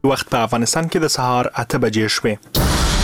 وخت په افغانستان کې د سهار 8 بجې شوې.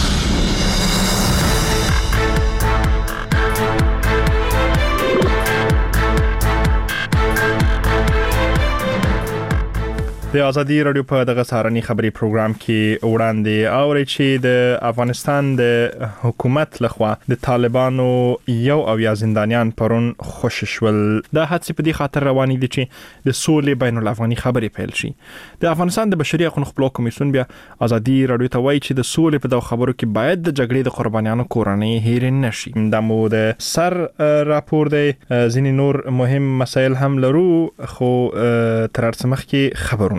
د ازادي رادیو په دغه سهارني خبري پروګرام کې وړاندې اوري چې د افغانستان د حکومت لخوا د طالبانو یو او یا زندانیان پرون خوشی شول. د حادثې په دې خاطر روانې دي چې د سولې بین الافغاني خبري پیل شي. د افغانستان د بشري حقوقو خپلو کمیسیون بیا ازادي رادیو ته وایي چې د سولې په دغه خبرو کې باید د جګړې د قربانیانو کورنۍ هیر نشي. د مو د سر راپور دی ځینې نور مهم مسایل هم لرو خو تر څه مخکې خبرونه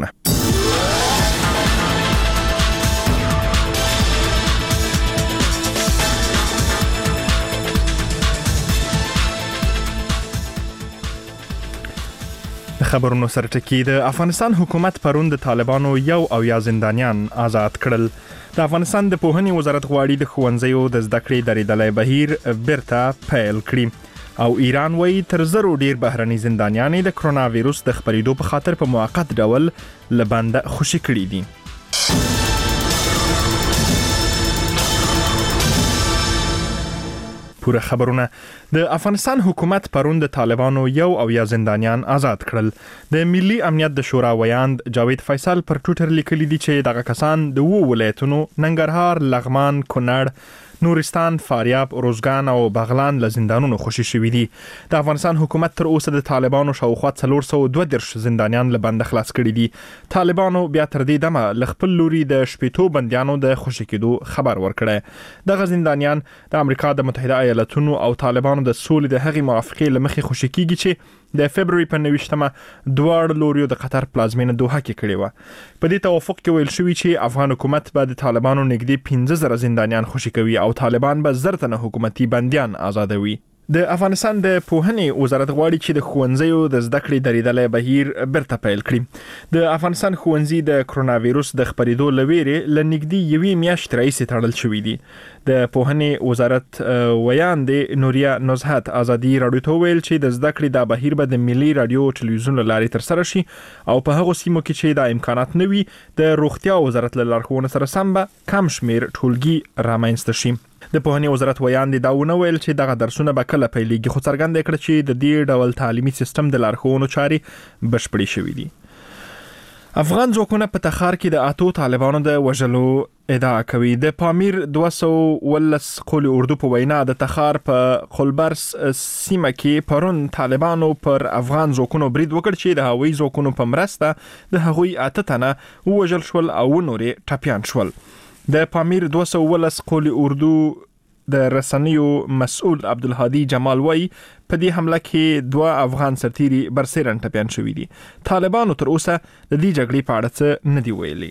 خبرونو سره ټکی. د افغانستان حکومت پرون د طالبانو یو او یا زندانیان آزاد کړل. د افغانستان د پوهنې وزارت غواړي د ښوونځیو د زده کړې درېدلې بهیر بیرته پیل کړي او ایران وایي تر زرو ډیر بهرني زندانیان د کرونا وایروس د خپرېدو په خاطر په موقت ډول لبنده خوشي کړي دي. پوره خبرونه. د افغانستان حکومت پرون د طالبانو یو او یا زندانیان آزاد کړل. د ملي امنیت د شورا ویاند جاوید فیصل پر ټویټر لیکلي دي چې دغه کسان د وو ولایتونو ننګرهار، لغمان، کونړ، نورستان، فاریاب، روزګان او بغلان له زندانونو خوشي شوي دي. د افغانستان حکومت تر اوسه د طالبانو شاوخوا 432 زندانیان له بند خلاص کړي دي. طالبانو بیا تر دې دمه ل خپل لوري د شپېتو بنديانو د خوشي کېدو خبر ورکړی. دغه زندانیان د امریکا د متحده ایالاتونو او طالبانو د سولې د هغې موافقې لمخې خوشي کیږي چې د فبرवरी په 29مه دواړو لوریو د قطر پلازمینه دوحه کې کړې و. په دې توافق کې ویل شوی چې افغان حکومت به د طالبانو نږدې 15000 زندانیان خوشي کوي او طالبان به زرتنه حکومتي بنديان آزادوي. د افغانستان د پوهنې وزارت غواړي چې د ښوونځیو د زده کړې درېدلې بهیر بیرته پیل کړي. د افغانستان ښوونځي د کرونا وایروس د خپرېدو لویرې لنږدې یوې میاشتې راهیسې تړل شوي دي. د پوهنې وزارت ویاند نوریا نزهت ازادي رادیو ته ویل چې د زده کړې د بهیر به د ملي رادیو او ټلویزیون لارې تر سره شي او په هغو سیمو کې چې د امکانات نه وي د روغتیا وزارت له لارښوونو سره سم به کم شمیر ټولګي رامنځته شي. د پوهنې وزارت ویاند دا ونه ویل چې دغه درسونه به کله پیلېږي خو څرګنده کړه چې د دې ډول تعلیمي سیستم د لارښوونو چارې بشپړې شوې دي. افغان ځواکونه په تخار کې د 8 طالبانو د وژلو ادعا کوي. د پامیر 210 قول اردو په وینا د تخار په قلبرس سیمه کې پرون طالبانو پر افغان ځواکونو برید وکړ چې د هوایي ځواکونو په مرسته د هغوی 8 تنه وژل شول او نورې ټپیان شول. د پامیر 210 قول اردو د رسنیو مسؤل عبدالهادي جمال وای په دې حمله کې 2 افغان سرتیري برسېرن ټپیان شوي دي. طالبانو تر اوسه د دې جګړې په اړه څه نه دی ویلي.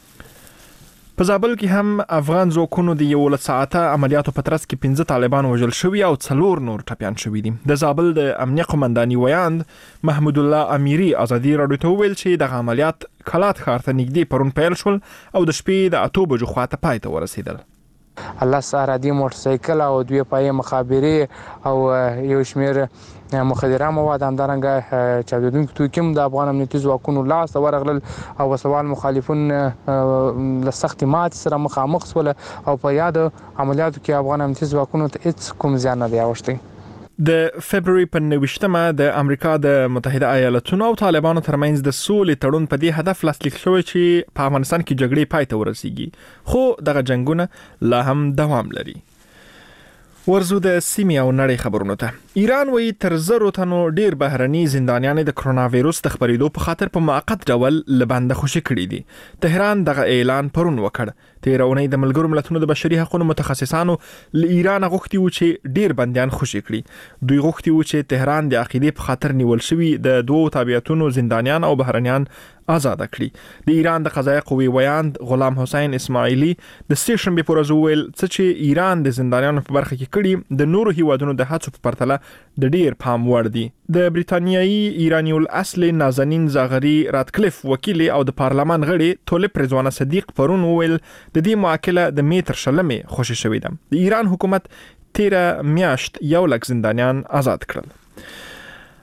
په زابل کې هم افغان ځواکونو د 11 ساعته عملیاتو په ترڅ کې 15 طالبان وژل شوي او 4 نور ټپیان شوي دي. د زابل د امنیه قومنداني ویاند محمود الله امیری ازادي رادیو ته ویل چې د عملیات کلات ښار ته نږدې پرون پیل شول او د شپې د 8 بجو خواته پای ته ورسېدل. الله سره دی موټرسایکل او 2 پای مخابرې او یو شمیر مخدره مواد همدارنګه چاودونکو توکي د افغان امنیتي ځواکونو لاس ورغلل او وسوال مخالفون له سخت مات سره مخامخ شول او په یاد عملیاتو کې افغان امنیتي ځواکونو ته هیڅ کوم زیان نه دی اوښتی. د فبرवरी په 29مه د امریکا د متحده ایالاتونو او طالبانو ترمنځ د سولې تړون په دې هدف لاسلیک شوی چې په افغانستان کې جګړې پای ته ورسیږي خو دغه جنگونه لا هم دوام لري. ورزو د سیمې او نړۍ خبرونو ته. ایران وایي تر زرو تنو ډیر بهرني زندانیان د کرونا وایروس د خپرېدو په خاطر په موقت ډول لبنده خوشي کړي دي. تهران دغه اعلان پرون وکړ. تیرونې د ملګرو ملتونو د بشري حقوقو متخصصانو له ایران غوښتي و چې ډیر بنديان خوشي کړي. دوی غوښتي و چې تهران د عقیدې په خاطر نیول شوی د 2 تابعیتونو زندانیان او بهرنیان آزاد کړي. د ایران د قضایي قوې ویاند غلام حسین اسماعیلی د سټیشن په ورځ ویل چې ایران د زندانیانو په برخه کې کړي د نورو هیوادونو د هڅو په پرتله د ډیر پام وړ دي. د بریتانیایي ایرانی الاصل نازنین زاغری راتکلیف وکیل او د پارلمان غړي طالب رضوان صدیق پرون ویل د دې معاکله د میتر شلمې خوشي شوې ده. د ایران حکومت 13 میاشت 1 لک زندانیان آزاد کړل.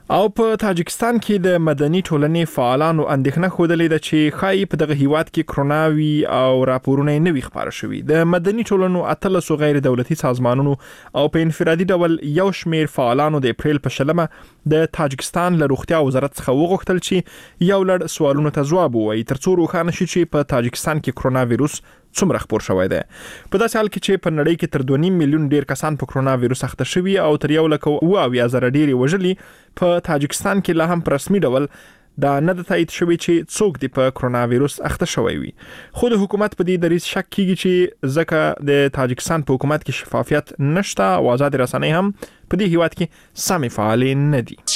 او په تاجکستان کې د مدني ټولنې فعالانو اندېښنه خوده ده چې خای په دغه هیواد کې کرونا وی او راپورونه نوي خبره شوي. د مدني ټولنو 13 غیر دولتي سازمانونو او په انفرادي ډول یو شمیر فعالانو د اپریل په شلمه د تاجکستان له روغتیا وزارت څخه وغوښتل چې یو لړ سوالونو ته ځواب ووایي ترڅو روښانه شي چې په تاجکستان کې کرونا وایروس څومره خپور شوی دی. په داسې حال کې چې په نړۍ کې تر 2.5 میلیون ډیر کسان په کرونا وایروس اخته شوي او تر 1,000 ډیر وژلي، په تاجکستان کې لا هم په رسمي ډول دا نه د تایید شوی چې څوک دی په کرونا وایروس اخته شوی وي. خو د حکومت په دې دریځ شک کیږي چې ځکه د تاجکستان په حکومت کې شفافیت نشته او آزاد رسنۍ هم په دې هیواد کې سمې فعالې نه دي.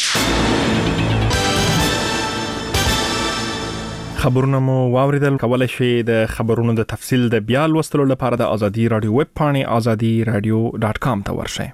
خبرونه مو واوریدل. کولای شئ د خبرونو د تفصیل د بیا لوستلو لپاره د ازادي رادیو ویب پاڼې azadiradio.com ته ورشئ.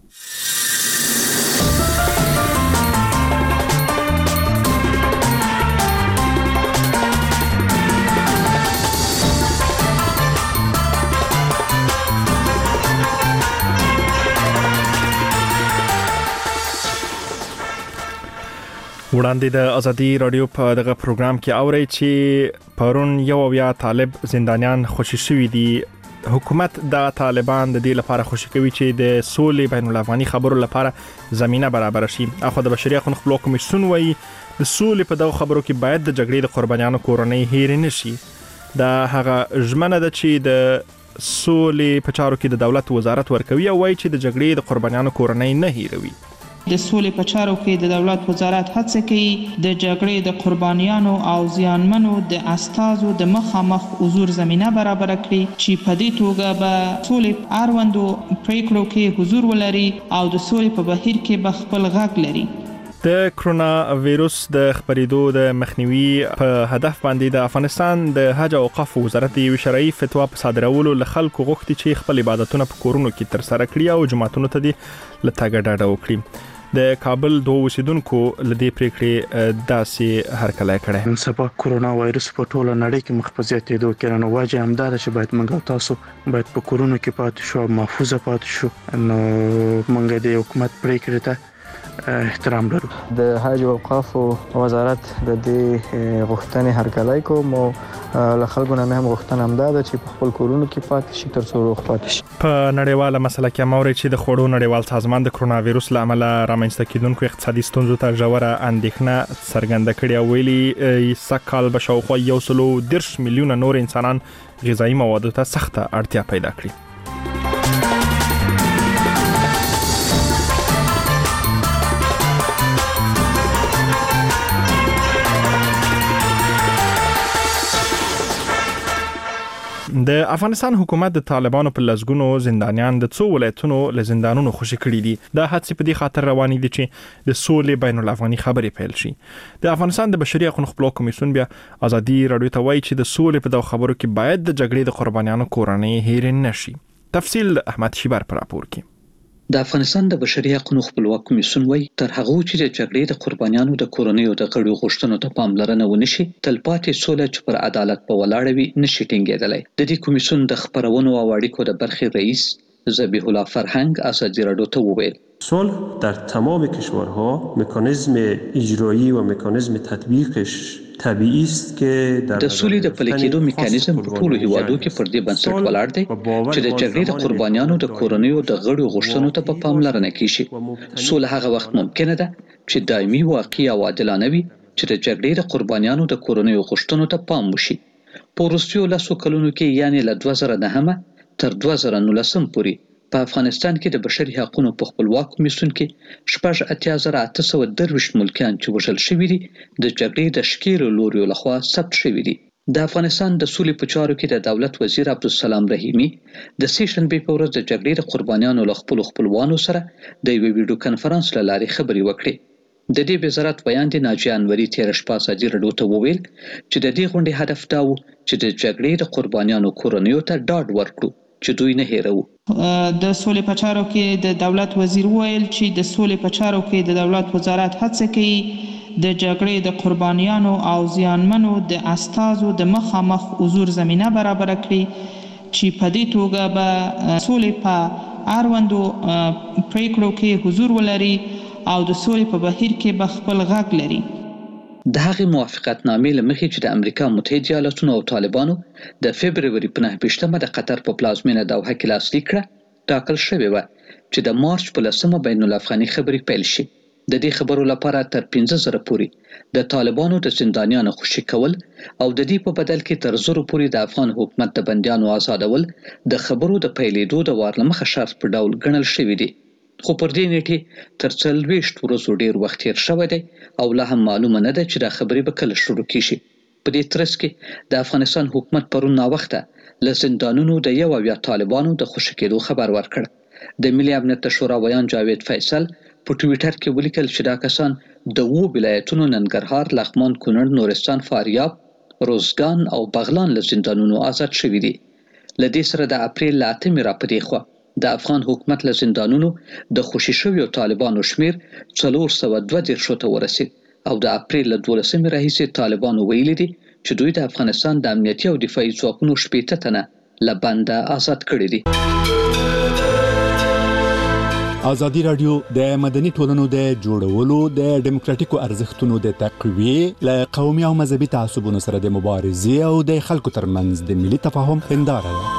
وړاندې د ازادي رادیو په دغه پروګرام کې اوري چې پرون یو بیا طالب زندانیان خوشی شوی دي. حکومت د طالبان د دې لپاره خوشی کوي چې د سولې بین الافغاني خبرو لپاره زمينه برابر شي. اخو د بشري حقوقو خپلواک کمیسیون وایي د سولې په دغه خبرو کې باید د جګړې د قربانیانو کورنۍ هیر نه شي. دا هغه ژمنه ده چې د سولې په چارو کې د دولت وزارت ورکوي او وایي چې د جګړې د قربانیانو کورنۍ نه هیروي. د سولې په چارو کې د دولت وزارت هڅه کوي د جګړې د قربانیانو او زیانمنو د استازو د مخامخ حضور زمينه برابر کړي چې په دې توګه به سولې اړوندو پریکړو کې حضور ولري او د سولې په بهیر کې به خپل غږ لري. د کرونا وایروس د خبرېدو د مخنیوي په هدف باندې د افغانستان د حج او اوقاف وزارت یو شرعي فتوا په صادرولو له خلکو غوښتي چې خپل عبادتونه په کورونو کې تر سره کړي او جماعتونو ته دې لټاګه ډاډه وکړي. د کابل دوه اوسیدونکو لدې پریکړې داسې هرکلی کړی. نن سبا کرونا وایروس په ټوله نړۍ کې مخ په زیاتېدو کې نو وجه همدا ده چې باید موږ تاسو باید په کورونو کې پاتې شو، محفوظ پاتې شو. نو موږ د حکومت پریکړې ته احترام لرو. د حج او اوقاف وزارت د دې غوښتنې هرکلی کوم او له خلکو نه هم غوښتنه همدا ده چې په خپل کورونو کې پاتې شي تر څو روغ پاتې شي. په نړیواله مسله کې موري چې د خوړو نړیوال سازمان د کرونا وایروس له امله رامنځته کېدونکو اقتصادي ستونزو ته ژوره اندېښنه څرګنده کړې او ویلي سکهال به شاوخوا 110 میلیونه نور انسانان غذایی موادو ته سخته اړتیا پیدا کړي. د افغانستان حکومت د طالبانو په لزګونو زندانیان د څو ولایتونو له زندانونو خوشی کړي دي. د هڅې په دې خاطر روانې دي چې د سولې بین الافغاني خبرې پیل شي. د افغانستان د بشري حقوقو خپلواک کمیسیون بیا ازادي رادیو ته وایي چې د سولې په دغه خبرو کې باید د جګړې د قربانیانو کورنۍ هیر نه شي. تفصیل احمد شیبر پر راپور کې. د افغانستان د بشري حقوقو خپلواک کمیسیون وایي تر هغه چې د جګړې د قربانیانو د کورنیو د غړو غوښتنو ته پاملرنه ونشي، تلپاتې سوله چې پر عدالت په ولاړ وي نشي ټینګېدلی. د دې کمیسیون د خبرونو او اړیکو د برخې رئیس ذبیح الله فرهنگ ازادي رادیو ته وویل صلح در تمام کشورها مکانیزم اجرایی و مکانیزم تطبیقش طبیعی است که در د سولې د پلي کېدو میکانیزم په ټولو هیوادو کې پر دې بنسټ ولاړ دی چې د جګړې د قربانیانو د کورنیو د غړو غوښتنو ته په پاملرنه کیږي. سوله هغه وخت ممکنه ده چې دایمي، واقعي او عادلانه وي چې د جګړې د قربانیانو د کورنیو غوښتنو ته پام وشي. په وروستیو 10 کلونو کې یعنی له 2009 تر 2019 پورې په افغانستان کې د بشري حقوقو په خپلواک کمیسیون کې 88,823 ملکیان چې وژل شوي دي د جګړې د شکیرو لوریو لخوا ثبت شوي دي. د افغانستان د سولې په چارو کې د دولت وزیر عبدالسلام رحیمي د سې شنبې په ورځ د جګړې د قربانیانو له خپلوانو سره د یوې ویډیو کانفرنس له لارې خبرې وکړې. د دې وزارت بیان د ناجیه انوري تېره شپه ازادي رادیو ته وویل چې د دې غونډې هدف دا و چې د جګړې د قربانیانو کورنیو ته ډاډ ورکړو چې دوی نه هیرو. د سولې په چارو کې د دولت وزیر وویل چې د سولې په چارو کې د دولت وزارت هڅه کوي د جګړې د قربانیانو او زیانمنو د استازو د مخامخ حضور زمينه برابر کړي چې په دې توګه به سولې په اړوندو پریکړو کې حضور ولري او د سولې په بهیر کې به خپل غږ لري. د هغې موافقتنامې له مخې چې د امریکا متحده ایالاتونو او طالبانو د فبروري په 9 د قطر په پلازمینه دوحه کې لاسلیک کړه، ټاکل شوې وه چې د مارچ په 10 بین الافغاني خبرې پیل شي. د دې خبرو لپاره تر 15,000 پورې د طالبانو د زندانیانو خوشي کول او د دې په بدل کې تر 1,000 پورې د افغان حکومت د بندیانو آزادول د خبرو د پیلېدو د وار له مخه شرط په ډول ګڼل شوي دي. خو پر دې نیټې تر 40 ورځو ډیر وخت تیر شوی دی او لا هم معلومه نه ده چې دا خبرې به کله شروع کیږي. په دې ترڅ کې د افغانستان حکومت پرون ناوخته له زندانونو د 1 طالبانو د خوشي کېدو خبر ورکړ. د ملي امنیت شورا ویان جاوید فیصل په ټویټر کې ولیکل چې دا کسان د 2 ولایتونو ننګرهار، لغمان، کونړ، نورستان، فاریاب، روزګان او بغلان له زندانونو آزاد شوي دي. له دې سره د اپریل 8 را پدې خوا د افغان حکومت له زندانونو د خوشي شویو طالبانو شمیر 432 ته ورسید او د اپریل له 12 راهیسې طالبانو ویلي دي چې دوی د افغانستان د امنیتي او دفاعي ځواکونو 80 تنه له بنده آزاد کړي دي. ازادي رادیو د مدني ټولنو د جوړولو، د ډیموکراتیکو ارزښتونو د تقویې، له قومي او مذهبي تعصبونو سره د مبارزې او د خلکو ترمنځ د ملي تفاهم هنداره ده.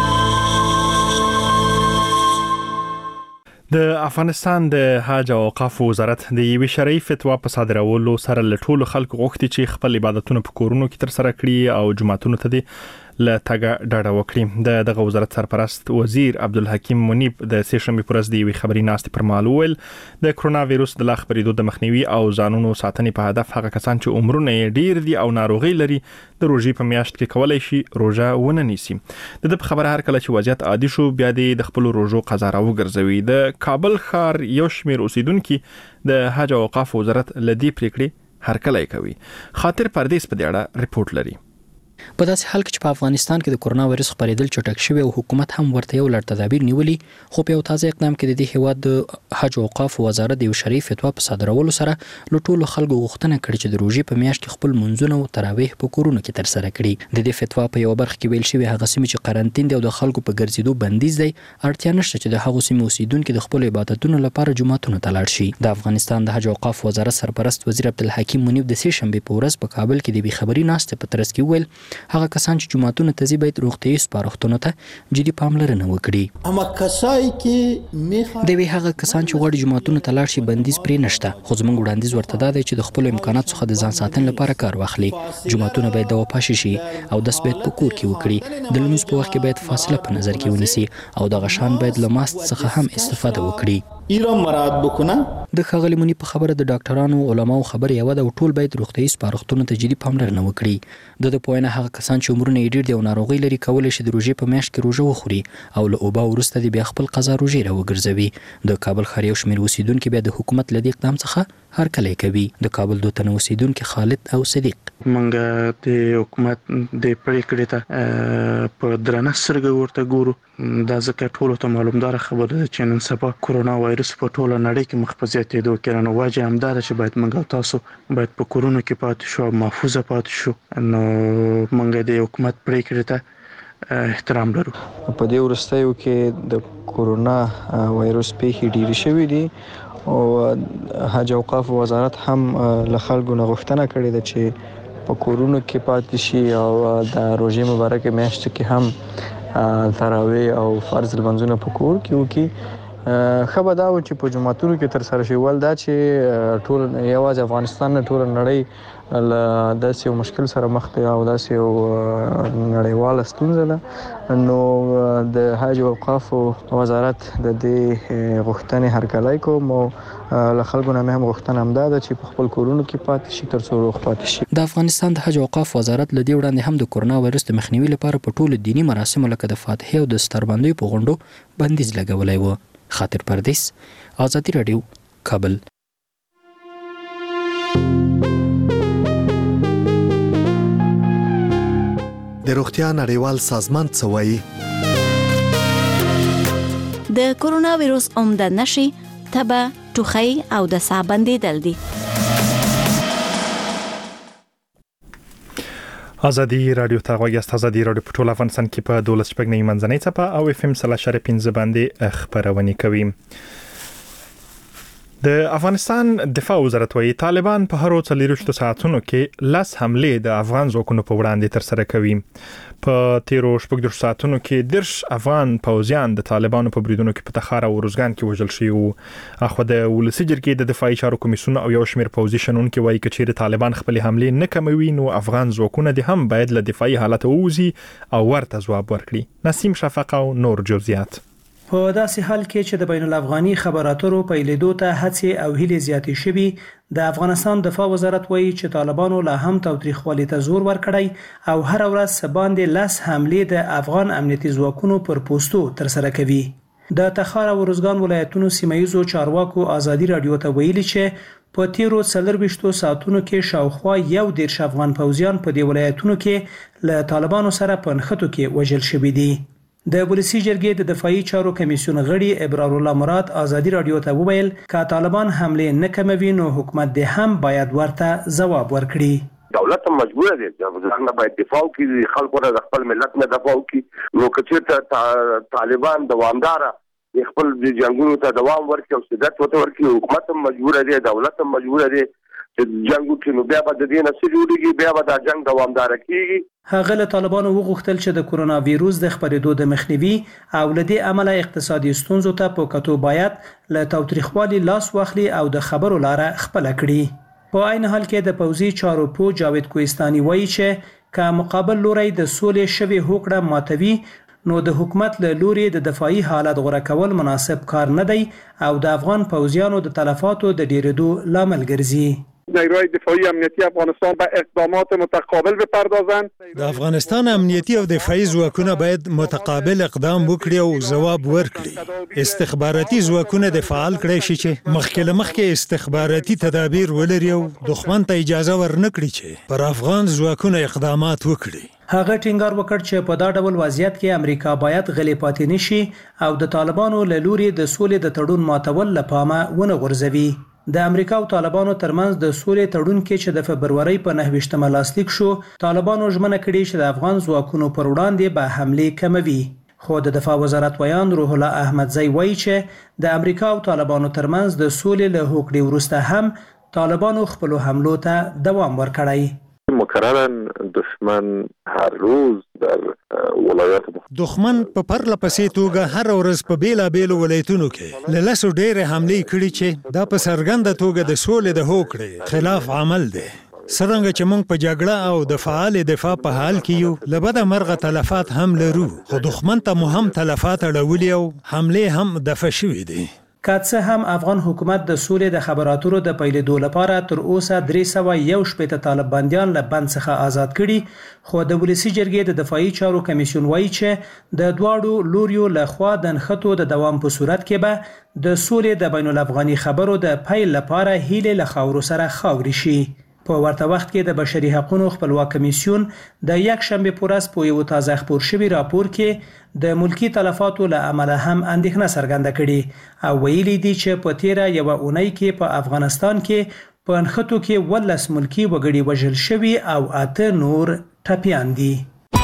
د افغانستان د حج او اوقاف وزارت د یوې شرعي فتوا په صادرولو سره له ټولو خلکو غوښتي چې خپل عبادتونه په کورونو کې ترسره کړي او جمعتونو ته له تګه ډډه وکړي. دغه وزارت سرپرست وزیر عبدالحکیم منیب د سه‌شنبې پر ورځ د یوې خبري ناستې پر مهال وویل د کرونا وایروس د لا خپرېدو د مخنیوي او ځانونو ساتنې په هدف هغه کسان چې عمرونه یې ډیر دي او ناروغي لري د روژې په میاشت کې کولای شي روژه ونه نیسي. د خبره هر کله چې وضعیت عادي شو بیا د خپل روژو قضا راوګرځوي. د کابل ښار یو شمېر اوسیدونکو د حج او اوقاف وزارت لدی پریکړې هر کله کوي. خاطر پردیس په دې اړه ریپورت لري. په داسې حال کې چې په افغانستان کې د کرونا وایرس خپرېدل چټک شوی او حکومت هم ورته یو لړ تدابیر نیولي، خو په یو تازه اقدام کې د دې هیواد د حج او اوقاف وزارت د یو شرعي فتوا په صادرولو سره له ټولو خلکو غوښتنه کړې چې د روژې په میاشت کې خپل منځونه او تراویح په کورونو کې ترسره کړي. د دې فتوا په یو برخه کې ویل شوی هغه سیمې چې قرنټین دي او د خلکو په ګرځېدو بندیز دی، اړتیا نشته چې د هغو سیمې اوسیدونکو د خپل عبادتونو لپاره جمعتونو ته لاړ شي. د افغانستان د حج او اوقاف وزارت سرپرست وزیر عبدالحکیم منیب د سه‌شنبې په ورځ په کابل کې د بې خبري ناستې په ترڅ کې ویل هغه کسان چې جمعتونو ته ځي باید روغتیايي سپارښتنو ته جدي پاملرنه وکړي. د هغه کسان چې غواړي جمعتونو ته لاړ شي بندیز پرې نشته، خو زموږ وړاندیز ورته دا دی چې د خپل امکانات څخه د ځان ساتنې لپاره کار واخلي. جمعتونه باید د وپاشي شي او داس باید په کور کې وکړي. د لمونځ په وخت کې باید فاصله په نظر کې ونیسي او د غشان باید له ماسک څخه هم استفاده وکړي. د ښاغلي منیب په خبره د ډاکټرانو، علماو خبره یو ده او ټول باید روغتیايي سپارښتنو ته جدي پاملرنه وکړي. د پوهنه هغه کسان چې عمرونه یې ډیر دي او ناروغي لري کولای شي د روژې په میاشت کې روژه وخوري او له اوبه وروسته د بیا خپل قضا روژې راوګرځوي. د کابل ښار یو شمېر اوسیدونکو بیا د حکومت له دې اقدام څخه هر کله کوي. د کابل 2 تنه اوسیدونکو خالد او صدیق منګه د حکومت د پریکړې ته په درنه سترګه ورته ګورو. دا ځکه ټولو ته معلومدار خبره ده چې نن سبا کرونا وایرس په ټوله نړۍ کې مخ په زیاتېدو کې نو وجه هم دا ده چې باید موږ تاسو باید په کورونو کې پاتې شو، محفوظ پاتې شو. نو موږ د حکومت پریکړې ته احترام لرو. په دې وروستیو کې د کرونا وایرس پیښې ډېرې شوې دي او حج او اوقاف وزارت هم له خلکو نه غوښتنه کړې ده چې په کورونو کې پاتې شي او د روژې مبارکې میاشت کې هم تراویح او فرض لمونځونه په کور کې وکړي. خبر دا و چې په جمعتونو کې تر سره شوی دا چې ټول یوازې افغانستان نه ټول نړۍ له داسې یو مشکل سره مخ دی او داسې یو نړیواله ستونزه ده. نو د حج او اوقاف وزارت د دې غوښتنې هرکلی کوم او له خلکو نه هم غوښتنه همدا ده چې په خپل کورونو کې پاتې شي تر څو روغ پاتې شي. د افغانستان د حج او اوقاف وزارت له دې وړاندې هم د کرونا وایرس د مخنیوي لپاره په ټولو دینی مراسمو لکه د فاتحې او د ستربندۍ په غونډو بندیز لګولی و. خاطر پردیس، آزادی رادیو، کابل. د روغتیا نړیوال سازمان څه وایي؟ د کرونا وایرس عمده نښې تبه، ټوخی او د ساه بندېدل دي. ازادي رادیو ته غوږی ازادي رادیو په ټول افغانستان کې په 12 منځنۍ څپه او FM 3.5 باندې خبرونه کوي. د افغانستان دفاع وزارت وايي طالبان په هر 24 ساعتونو کې 10 حمله د افغان ځواکونو په وړاندې تر سره کوي. په تیرو 14 ساعتونو کې 10 افغان پوځیان د طالبانو په بریدونو کې په تخار او روزګان کې وژل شوي وو. اخو د ولسی جرګې د دفاعي چارو کمیسیون او یو شمېر پوځي شنونکو وايي چې طالبان خپل حمله نه کموي نو افغان ځواکونه د هم باید له دفاعي حالت ووزي او ورته ځواب ورکړي. نسیم شفق او نور جزئیات. په داسې حال کې چې د بین الافغاني خبراتو په لیدو ته هڅې او هیلې زیاتې شوي، د افغانستان دفاع وزارت وایي چې طالبانو لا هم تاوتریخوالي ته زور ورکړی او هر ورځ سباندې 10 حملې د افغان امنیتي ځواکونو پر پوسټو تر سره کوي. د تخار او روزګان ولایتونو سیمایي چارواکو ازادي رادیو ته ویلي چې په تیرو 24 ساعتونو کې شاوخوا 11 افغان پوځیان په دې ولایتونو کې له طالبانو سره په نښتو کې وژل شوي دي. د ولسی جرګې د دفاعي چارو کمیسیون غړي ابرار الله مراد ازادي رادیو ته وویل چې طالبان حمله نه کوي نو حکومت د هم باید ورته ځواب ورکړي. دولت مجبور دی چې ځان باید دفاع وکړي، خلکو د خپل ملت نه دفاع وکړي. نو که طالبان دوامدار خپل د جنگونو ته دوام ورکړي او شدت ورکړي، حکومت هم مجبور دی، دولت هم مجبور دی چې جنگو کې نو بیا به د دې نسل جوړیږي، بیا به دا جنگ دوامدار کیږي. هغه له طالبانو وغوښتل چې د کورونا وایروس د خپرېدو د مخنیوي او له دې عمله اقتصادي ستونزو ته په کتو باید له تاوتریخوالي لاس واخلي او د خبرو لاره خپل کړي. په عین حال کې د پوځي چارو په جاوید کوهستاني وایي چې که مقابل لوري د سولې شوی هوکړه ماتوي نو د حکومت له لوري د دفاعي حالت غوړه کول مناسب کار نه دی او د افغان پوځیانو د تلفاتو د ډیرېدو لامل ګرځي. نیروهای دفاعی امنیتی افغانستان به اقدامات متقابل بپردازند. د افغانستان امنیتی او دفاعي ځواکونه باید متقابل اقدام وکړي او ځواب ورکړي. استخباراتي ځواکونه د فعال کړي شي چې مخکې استخباراتي تدابیر ولري او دښمن ته اجازه ورنکړي چې پر افغان ځواکونه اقدامات وکړي. هغه ټینګار وکړ چې په دا ډول وضعیت کې امریکا باید غلې پاتې نشي او د طالبانو له لوري د سولې د تړون ماتول لپاره ونه غورځوي. د امریکا او طالبانو ترمنځ د سولې تړون کې چې د فبرवरी په 9 لاسلیک شو، طالبانو ژمنه کړې چې د افغان ځواکونو پر وړاندې به حمله کوي. خو د دفاع وزارت ویان روح الله احمدزی وایي چې د امریکا او طالبانو ترمنځ د سولې له هوکړې وروسته هم طالبانو خپل حملو ته دوام ورکړی. مکررا دشمن هر روز در ولایات دښمن په پرله پسې توګه هر ورځ په بیلابېلو ولایتونو کې له لسو ډېرې حملې کړي چې دا په څرګنده توګه د سولې د هوکړې خلاف عمل دی. څرنګه چې موږ په جګړه او د فعال دفاع په حال کې یو، له بده مرغه تلفات هم لرو، خو دښمن ته مو هم تلفات اړولي او حملې هم دفع شوې دي. که څه هم افغان حکومت د سولې د خبراتو د پیلېدو لپاره تر اوسه 301 طالب بندیان له بند څخه آزاد کړي، خو د ولسی جرګې د دفاعي چارو کمیسیون وایي چې د دواړو لوریو له خوا د نښتو د دوام په صورت کې به د سولې د بین الافغاني خبرو د پیل لپاره هیله له خاورو سره خاوري شي. په ورته وخت کې د بشري حقوقو خپلواک کمیسیون د یک شنبه په ورځ په یو تازه خبر شوی راپور کې د ملکی تلفاتو له امله هم اندېښنه څرګنده کړې او ویلي دي چې په تیره یو اونۍ کې په افغانستان کې په نښتو کې 12 ملکی وګړي وژل شوي او 8 نور ټپیان دي.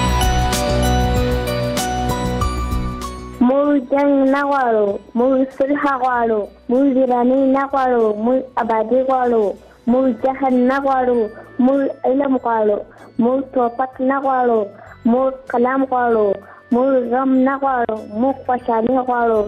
موږ جنگ نه غواړو، موږ صلح غواړو، موږ ویراني نه غواړو، موږ آبادي غواړو، موږ جهل نه غواړو، موږ علم غواړو، موږ توپک نه غواړو، موږ کلام غواړو، موږ غم نه غواړو، موږ خوشحالي غواړو.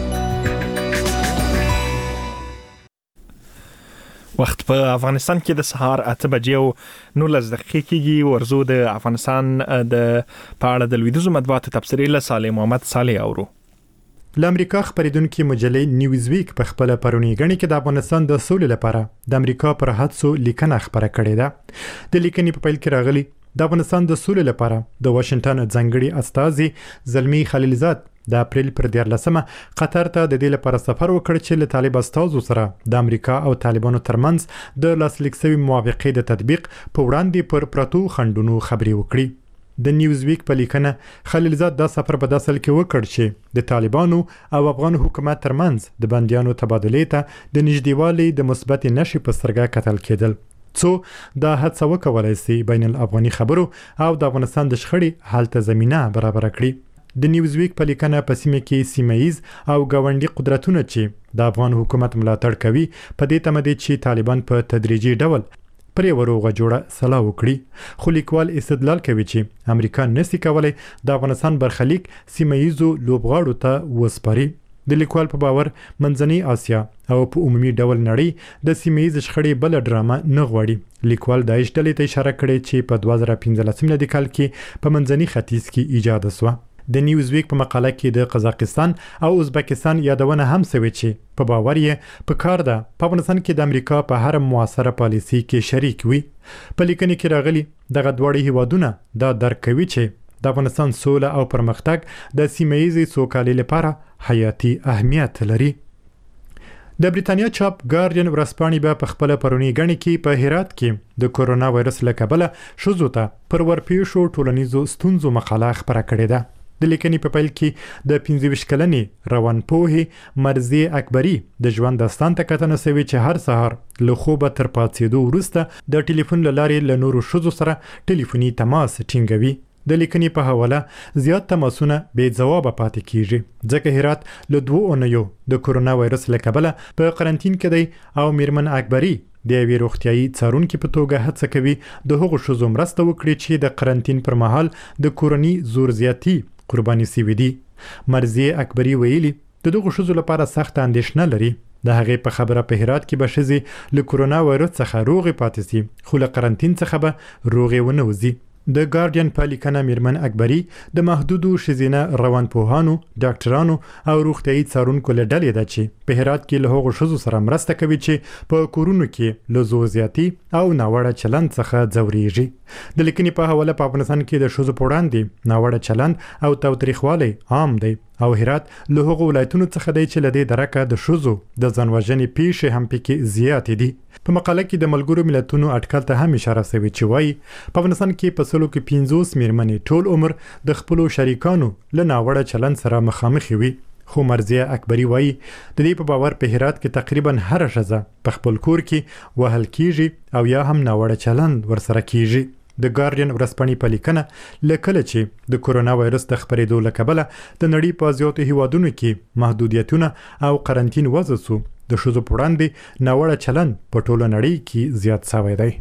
وخت په افغانستان کې د سهار 8 بجې او 19 دقیقې کېږي. ورزو د افغانستان د پاړه د لویدیځو مطبوعاتو تبصرې له صالح محمد صالح اورو. د امریکا خبرېدونکو مجلې نیوزویک په خپل پرونی غني کې د افغانستان د سولې لپاره د امریکا پر هڅو لیکنه خبره کړې ده. د لیکنې په پیل کې راغلي د افغانستان د سولې لپاره د واشنگټن ځانګړي استازي زلمی خلیلزاد د اپریل پر 14مه قطر ته د دې لپاره سفر وکړ چې له طالب استازو سره د امریکا او طالبانو ترمنځ د لاسلیک شوی موافقې د تطبیق په وړاندې پر پرتو خندونو خبري وکړي. د نیوزویک په لیکنه خلیلزاد دا سفر په داسل کې وکړ چې د طالبانو او افغان حکومت ترمنځ د بنديانو تبادلې ته د نږدېوالي د مثبت نشي په سترګه کتل کېدل، څو دا هڅه وکولای شي بین الافغاني خبرو او د افغانستان د شخړې حل ته زمينه برابر کړي. د نیوزویک په لیکنه په سیمه کې سیمه‌ایز او ګاونډي قدرتونه چې د افغان حکومت ملاتړ کوي په دې تمه دي چې طالبان په تدریجي ډول پرې وروغه جوړه سلا وکړي خو لیکوال استدلال کوي چې امریکا نسي کولای د افغانستان برخلیک سیمه‌ایزو لوبغاړو ته وسپاري د لیکوال په باور منځنۍ آسیا او په عمومي ډول نړۍ د سیمه‌ایز شخړې بل ډرامه نه غواړي لیکوال داعش ډلې ته اشاره کړې چې په 2015 میلادي کال کې په منځني ختیځ کې ایجاد شوه د نیوزویک په مقاله کې د قزاقستان او ازبکستان یادونه هم شوې چې په باور یې په کار ده په افغانستان کې د امریکا په هر موثره پالیسي کې شریک وي په لیکنه کې راغلي دغه دواړه هیوادونه دا درک کوي چې د افغانستان سوله او پرمختګ د سیمه‌ایزي سوکالۍ لپاره حیاتي اهمیت لري د بریتانیا چاپ ګارډین ورځپاڼې به په خپل پرونی غنی کې په هرات کې د کورونا وایرس له کبله شوزو ته پر ورپېښو ټولنیزو ستونزو مقاله خبره کړې ده د لیکنې په پیل کې د 25 کلنې روانپوهې مرضیه اکبری د ژوند داستان ته کتنه شوې چې هر سهار له خوبه تر پاتېدو وروسته د ټلیفون له لارې له نورو ښځو سره ټلیفوني تماس ټینګوي د لیکنې په حواله زیات تماسونه بې ځوابه پاتې کیږي ځکه هرات له 2 اونیو د کورونا وایرس له کبله په قرنټین کې دی او میرمن اکبری د یوې روغتیايي څارونکي په توګه هڅه کوي د هغو ښځو مرسته وکړي چې د قرنټین پر مهال د کورني زور زیاتی قرباني سوي دي مرضیه اکبری ویلي د دغو ښځو لپاره سخت اندېښنه لري د هغې په خبره په هرات کې به ښځې له کورونا وایرس څخه روغې پاتې سي خو له قرنټین څخه به روغې ونه وځي د ګارډین په لیکنه میرمن اکبری د محدودو ښځینه روانپوهانو ډاکټرانو او روغتیايي څارونکو له ډلې ده چې په هرات کې له هغو ښځو سره مرسته کوي چې په کورونو کې له زور زیاتي او ناوړه چلند څخه ځورېږي د لیکنې په حواله په افغانستان کې د ښځو په وړاندې ناوړه چلند او تاوتریخوالی عام دی او هرات له هغو ولایتونو څخه دی چې له دې درکه د ښځو د ځانوژنې پیښې هم پکې زیاتې دي په مقاله کې د ملګرو ملتونو اټکل ته هم اشاره شوې چې وایي په افغانستان کې په سلو کې 50 میرمنې ټول عمر د خپلو شریکانو له ناوړه چلند سره مخامخ وي خو مرضیه اکبری وایي د دې په باور په هرات کې تقریبا هر ښځه په خپل کور کې وهل کیږي او یا هم ناوړه چلند ورسره کیږي د ګارډین ورځپاڼې په لیکنه لکه چې د کورونا وایرس د خپرېدو له کبله د نړۍ په زیاتو هیوادونو کې محدودیتونه او قرنټین وضع شو د ښځو په وړاندې ناوړه چلند په ټوله نړۍ کې زیات شوی دی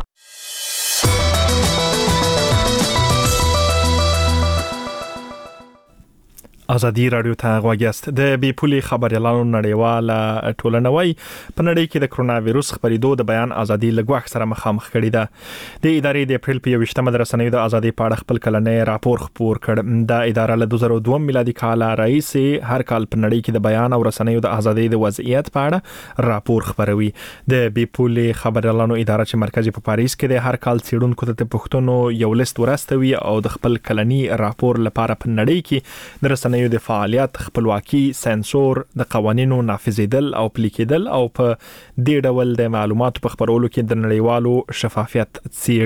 ازادي رادیو ته غواګست د بي پولي خبريالانو نړیواله ټولنه وای په نړۍ کې د کرونا وایرس خبرېدو د بیان ازادي لګواخ سره مخامخ کړي ده د ادارې د اپریل په 28مه د رسنیو د ازادي په اړه خپل کلنې راپور خپور کړ د ادارې له 2002 میلادي کال راهیسې هر کال په نړۍ کې د بیان او رسنیو د ازادي د وضعیت په اړه راپور خبروي د بي پولي خبريالانو اداره چې مرکزي په پاریس کې د هر کال څېړونکو ته پښتنو یو لیست ورستوي او د خپل کلنې راپور لپاره په نړۍ کې د رسنیو د فعالیت خپلواکي سنسور د قوانینو نافذیدل او پلي کېدل او په دې ډول د معلوماتو په خبرولو کې د نړیوالو شفافیت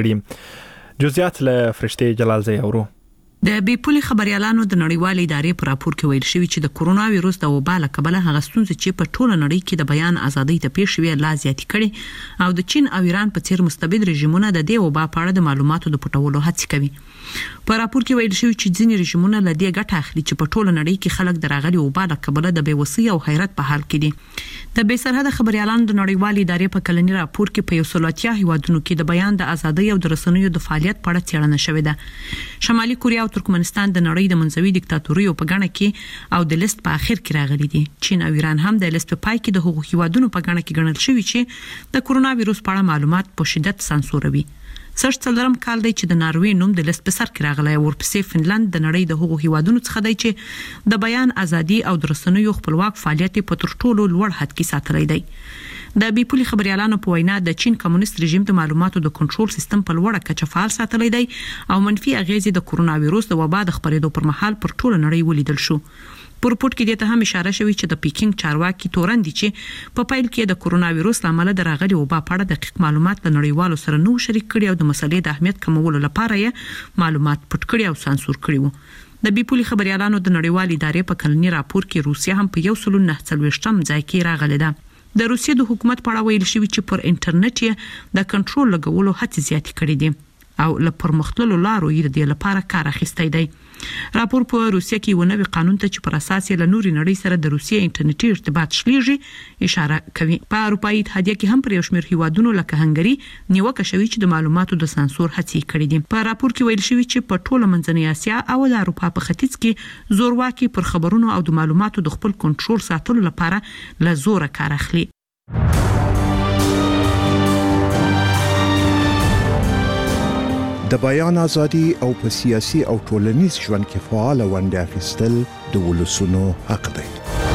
څېړي جزئیات له فرشته جلال زی اورو د بي پولي خبريالانو د نړیوال ادارې پر راپور کې ویل شوی چې د کورونا وایرس د وبا له کبله هغه ستونزې چې په ټوله نړۍ کې د بیان ازادۍ ته پیښ شوې لا زیاتې کړي او د چین او ایران په څیر مستبد رژیمونه د دې وبا په اړه د معلوماتو د پټولو هڅه کوي په راپور کې ویل شوی چې ځینې رژیمونه له دې ګټه اخلي چې په ټوله نړۍ کې خلک د راغلي وبا له کبله د بیوسۍ او حیرت په حال کې دي د بې سرحده خبريالانو د نړیوال ادارې په کلنی راپور کې په 180 هیوادونو کې د بیان د ازادۍ او د رسنیو د فعالیت په اړه څېړنه شوې ده شمالي کوریا او ترکمنستان د نړۍ د منځوي دیکتاتوریو په ګڼه کې او د لیست په اخر کې راغلي دي چین او ایران هم د لیست په پای کې د هغو هیوادونو په ګڼه کې ګڼل شوي چې د کورونا وایرس په اړه معلومات په شدت سانسوروي سرچ څلورم کال دی چې د ناروې نوم د لیست په سر کې راغلی ورپسې فنلند د نړۍ د هغو هیوادونو څخه دی چې د بیان ازادي او د رسنیو خپلواک فعالیت په تر ټولو لوړ حد کې ساتلی دی د بي پولي خبريالانو په وینا د چین کمونیست رژیم د معلوماتو د کنټرول سیستم په لوړه کچه فعال ساتلی دی او منفي اغیزې د کورونا وایرس د وبا د خپرېدو پر مهال پر ټوله نړۍ ولیدل شو په رپورت کې د ته هم اشاره شوی چې د پیکینګ چارواکي تورن دي چې په پیل کې د کورونا وایرس لامل د راغلي وبا په اړه دقیق معلومات له نړیوالو سره نو شریک کړي او د مسلې د اهمیت کمولو لپاره یې معلومات پټ کړي او سانسور کړي وو د بي پولي خبريالانو د نړیوال ادارې په کلنی راپور کې روسیا هم په 149م ځای کې راغله ده د روسیې د حکومت په اړه ویل شوی چې پر انټرنیټ یې د کنټرول لګولو هڅې زیاتې کړې دي او له پرمختللو لارو یې د لپاره کار اخیستی دی راپور په روسیه کې یو نوی قانون ته چې پر اساس یې له نوري نړۍ سره د روسیې انټرنیټي ارتباط شلیږي اشاره کوي. په اروپאי اتحادیه کې هم پر یو شمېر هیوادونو لکه هنګري نیوکه شوې چې د معلوماتو د سانسور هڅې کړې دي. په راپور کې ویل شوی چې په ټوله منځنۍ اسیا او د اروپا په ختیځ کې زورواکي پر خبرونو او د معلوماتو د خپل کنټرول ساتلو لپاره له زوره کار اخلي. د بیان ازادي او په سیاسي او ټولنیز ژوند کې فعال ونډه اخیستل د ولسونو حق دی.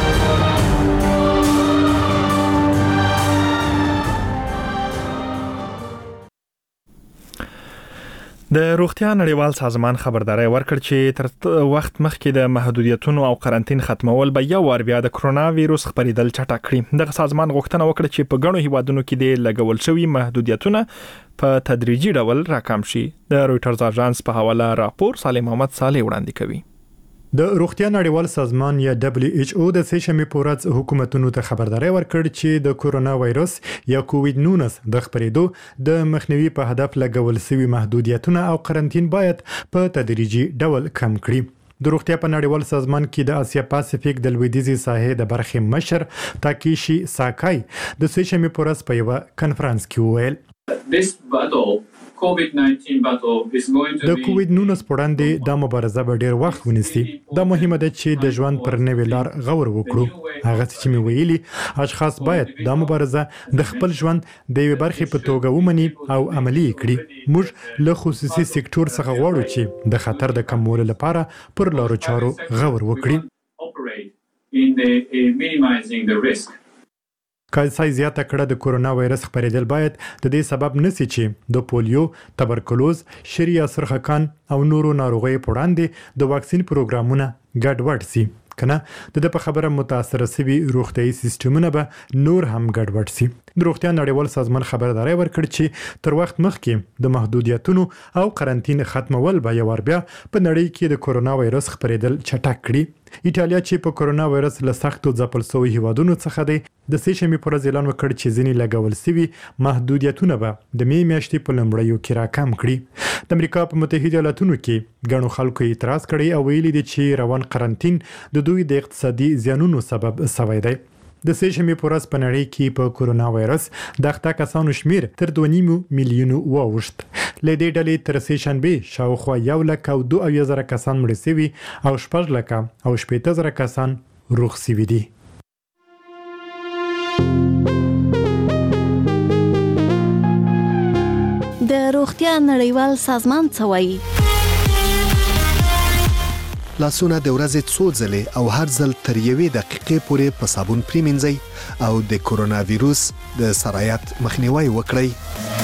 د روغتیا نړیوال سازمان خبرداري ورکړ چې تر وخت مخکې د محدودیتونو او قرنټین ختمول به یو ور بیا د کرونا وایروس خپرېدل چټک کړي. دغه سازمان غوښتنه وکړه چې په ګڼو هیوادونو کې د لګول شوی محدودیتونه په تدریجي ډول راکم شي. د رويټرز اژانس په حواله راپور سالم محمد صالح وړاندې کوي. د روغتیا نړیوال سازمان یا WHO د سېشمې پورز حکومتونو ته خبرداري ورکړ چې د کورونا وایروس یا کووید-19 د خپرېدو د مخنیوي په هدف لګول شوی محدودیتونه او قرنټین باید په تدریجي ډول کم کړي. د روغتیا په نړیوال سازمان کې د اسیا پاسفیک د لویدیځي ساحې د برخې مشر تاکیشي ساکای د سېشمې پورز په یو کنفرانس کې وویل د کووید-19 په وړاندې د مبارزه به ډیر وخت ونیسي. دا مهمه ده چې د ژوند پر نوې لار غور وکړو. هغه چې مې ویلي اشخاص باید د مبارزه د خپل ژوند د یوې برخې په توګه ومني او عملی کړي. موږ له خصوصي سکتور څخه غواړو چې د خطر د کمولو لپاره پر لارو چارو غور وکړي. کایسای زیاته کړه د کورونا وایرس خپرېدل باید د دې سبب نسی چې د پولیو، تبرکلوز، شریعه سرخکان او نورو ناروغیو په وړاندې د واکسین پروګرامونه ګډوډ سي. کنه د په خبره متاثر سوي روغتيایي سیستمونه به نور هم ګډوډ سي. د روغتیا نړیوال سازمان خبرداري ورکړ چې تر وخت مخکې د محدودیتونو او قرنټین ختمول به یو ور بیا په نړۍ کې د کورونا وایرس خپرېدل چټک کړي. ایټالیا چې په کورونا وایرس له سختو ځپل شوی هیوادونو څخه دی د سېشمې پر اعلان وکړ چې ځینې لګول شوی محدودیتونه به د می میاشتې په لومړیو کې راکم کړي. د امریکا په متحده ایالاتونو کې ګڼو خلکو اعتراض کړی او ویلي دي چې روان قرنټین د دوی د اقتصادي زیانونو سبب شوی دی. د سېشمې پورز په نړۍ کې په کورونا وایرس د اخته کسانو شمیر تر 2.5 میلیونو واوښت. له دې ډلې تر سېشنبه شاوخوا 1,02,000 کسان مړ شوي او 4,80,000 کسان روغ شوي دي. د روغتیا نړیوال سازمان څه وایي؟ لاسونه د ورځې څو ځلې او هر ځل تر یوې دقیقې پورې په صابون پریمنځئ او د کورونا وایروس د سرایت مخنیوي وکړئ.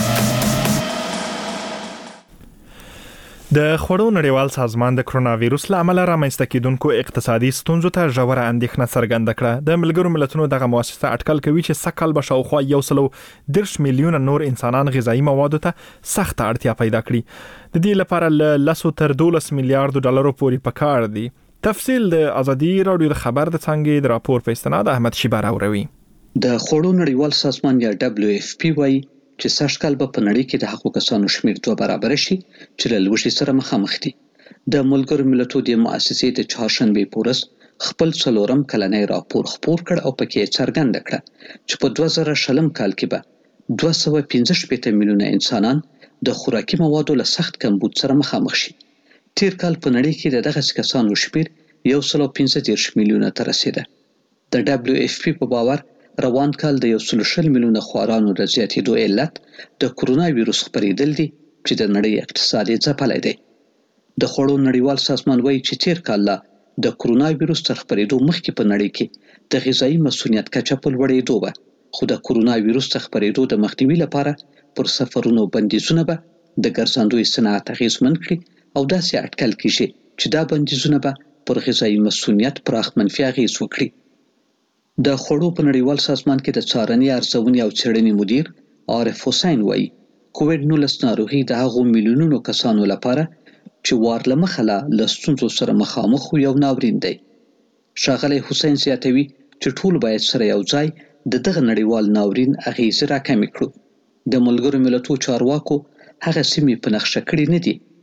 د خوړو نړیوال سازمان د کرونا وایروس له امله رامنځته کېدونکو اقتصادي ستونزو ته ژوره اندېښنه څرګنده کړه. د ملګرو ملتونو دغه مؤسسه اټکل کوي چې سږ کال به شاوخوا 110 میلیونه نور انسانان غذایي موادو ته سخت اړتیا پیدا کړي. د دې لپاره له 10 تر 12 میلیارډ ډالرو پورې پکار دي. تفصیل د ازادي رادیو د خبر د څنګه د راپور په استناد احمد شیبه راوړي. د خوړو نړیوال سازمان یا WFP وايي چې سږ کال به په نړۍ کې د هغو کسانو شمیر 2 برابر شي چې له لوږې سره مخامخ دي. د ملګرو ملتونو د مؤسسې د چهارشنبه پورس خپل څلورم کلنی راپور خپور کړ او پکې څرګنده کړه چې په 2020 کال کې به 215 میلیونه انسانان د خوراکي موادو له سخت کمبود سره مخامخ شي. تیر کال په نړۍ کې دغه کسانو شمیر 115 میلیونه ته رسیده. د WFP په باور روان کال د 120 میلیونه خوارانو د زیاتېدو علت د کورونا وایروس خپرېدل دي چې د نړۍ اقتصادي ځپلی دی. د خوړو نړیوال سازمان وایي چې تیر کال لا د کورونا وایروس تر خپرېدو مخکې په نړۍ کې د غذایي مسؤلیت کچه په لوړېدو وه، خو د کورونا وایروس څخه خپرېدو د مخنیوي لپاره پر سفرونو بندیزونه به د ګرځندوی صنعت اغېزمن کړي او داسې اټکل کېږي چې دا بندیزونه به پر غذایي مسؤلیت پراخ منفي اغېز وکړي. د خوړو په نړیوال سازمان کې د څارنې ارزونې او څېړنې مدیر عارف حسین وایي کووید-19 ناروغي د هغو میلیونونو کسانو لپاره چې وار له مخه له ستونزو سره مخامخ یو ناورین دی. ښاغلی حسین زیاتوي چې ټول باید سره یو ځای د دغه نړیوال ناورین اغېزې راکمې کړو. د ملګرو ملتونو چارواکو هغه سیمې په نقشه کړې نه دي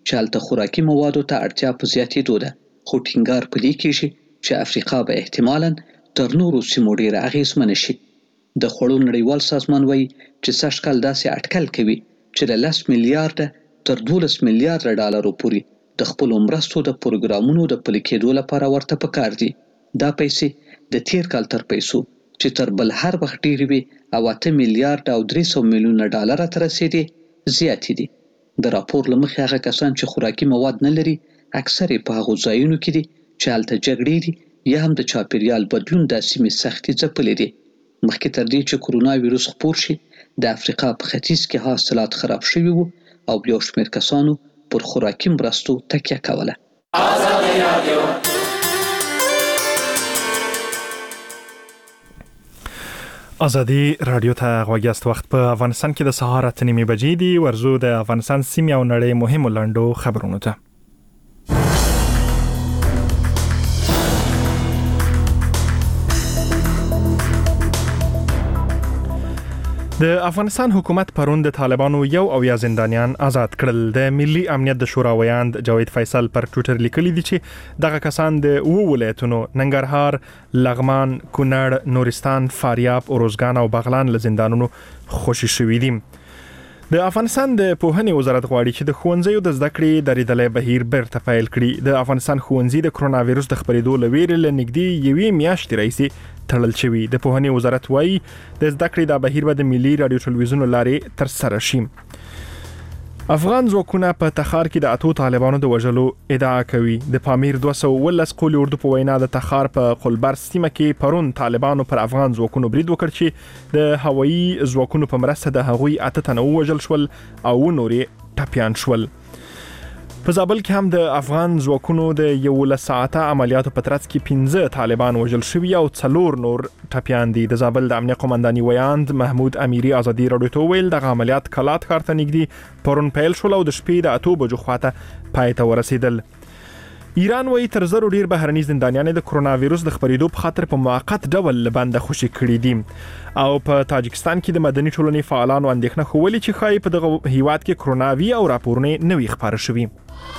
چې هلته خوراکي موادو ته اړتیا په زیاتېدو ده، خو ټینګار په دې کېږي چې افریقا به احتمالاً تر نورو سیمو ډېره اغېزمنه شي. د خوړو نړیوال سازمان وایي چې سږکال داسې اټکل کوي چې له 10 میلیارډه تر 12 میلیارډه ډالرو پورې د خپلو مرستو د پروګرامونو د پلي کېدو لپاره ورته پکار دي. دا پیسې د تیر کال تر پیسو چې تر بل هر وخت ډېرې وي او 8 میلیارډ او 300 میلیونه ډالره ته رسېدې زیاتې دي. د راپور له مخې هغه کسان چې خوراکي مواد نه لري اکثر یې په هغو ځایونو کې دي چې هلته جګړې دي یا هم د چاپیریال بدلون دا سیمې سختې ځپلې دي. مخکې تر دې چې کرونا ویروس خپور شي د افریقا په ختیځ کې حاصلات خراب شوي وو او یو شمېر کسانو پر خوراکي مرستو تکیه کوله. ازادي رادیو ته غوږ یاست. وخت په افغانستان کې د سهار 8:30 بجې دي. ورزو د افغانستان سیمې او نړۍ مهمو لنډو خبرونو ته. د افغانستان حکومت پرون د طالبانو یو او یا زندانیان آزاد کړل. د ملي امنیت د شورا ویاند جاوید فیصل پر ټویټر لیکلي دي چې دغه کسان د ولایتونو ننګرهار، لغمان، کونړ، نورستان، فاریاب، اروزګان او بغلان له زندانونو خوشي شوي دي. د افغانستان د پوهنې وزارت غواړي چې د ښوونځیو د زده کړې درېدلی بهیر بیرته پیل کړي. د افغانستان ښوونځي د کرونا ویروس د خپرېدو له ویرې له نږدې یوې میاشتې راهیسې تړل شوي. د پوهنې وزارت وایي د زده کړې دا بهیر به د ملي راډیو ټلویزیون لارې ترسره شي. افغان ځواکونه په تخار کې د 8 طالبانو د وژلو ادعا کوي. د پامیر 219 قولي اردو په وینا د تخار په خلبر سیمه کې پرون طالبانو پر افغان ځواکونو برید وکړ چې د هوایي ځواکونو په مرسته د هغوی 8 تنه وژل شول او نورې ټپیان شول. په زابل کې هم د افغان ځواکونو د 11 ساعته عملیاتو په ترڅ کې 15 طالبان وژل شوي او 4 نور ټپیان دي. د زابل د امنیه قومنداني ویاند محمود امیری ازادي راډیو ته ویل دغه عملیات کلات ښار ته نږدې پرون پیل شول او د شپې د 8 بجو خواته پای ته ورسېدل. ایران وایي تر زرو ډیر بهرني زندانیان د کرونا ویروس د خپرېدو په خاطر په موقت ډول له بنده خوشي کړي دي. او په تاجکستان کې د مدني ټولنې فعالانو اندېښنه ښودلې چې ښایي په دغه هیواد کې کرونا وي او راپورونه نوي خپاره شوي.